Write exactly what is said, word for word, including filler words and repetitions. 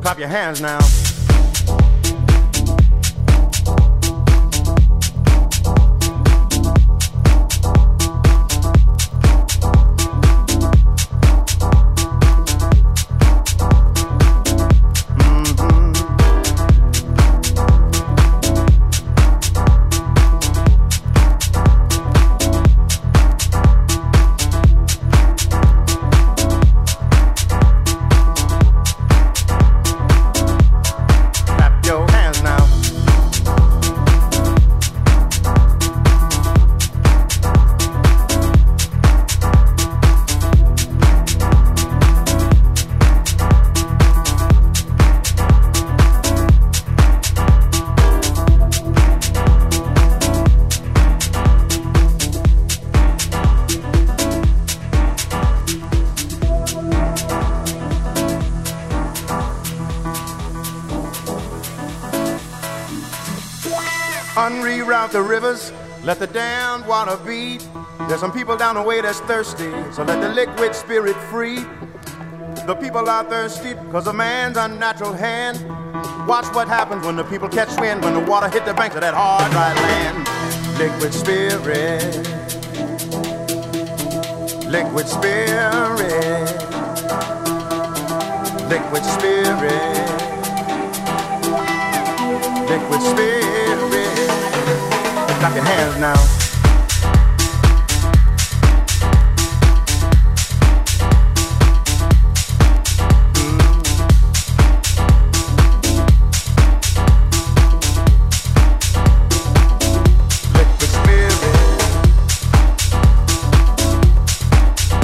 Clap your hands now. Unreroute the rivers, let the damned water beat. There's some people down the way that's thirsty, so let the liquid spirit free. The people are thirsty because of man's unnatural hand. Watch what happens when the people catch wind, when the water hit the banks of that hard, dry land. Liquid spirit, liquid spirit, liquid spirit, liquid spirit. Clap your hands now.